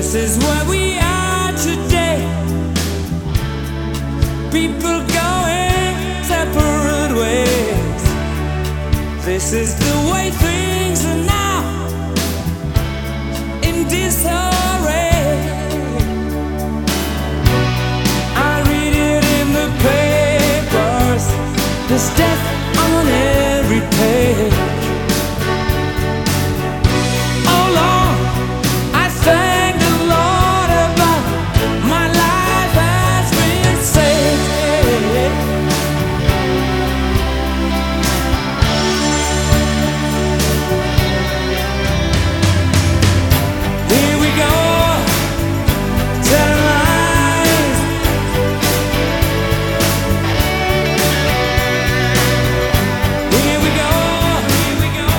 This is where we are today. People going separate ways. This is the way things are now, in disarray. I read it in the papers, there's death on every page. Oh Lord, I thank the Lord about my life has been saved. Here we go, telling lies. Here we go, here we go,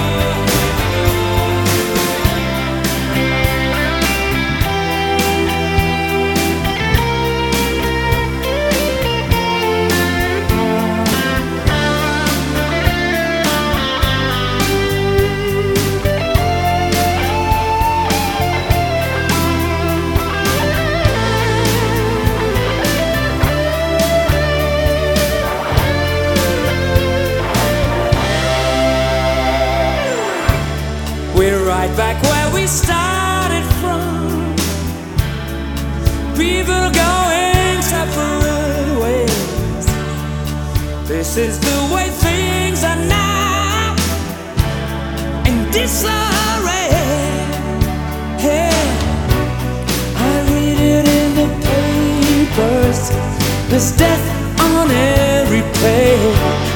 we're right back where we started from. People going separate ways. This is the way things are now, in disarray. Hey, I read it in the papers, there's death on every page.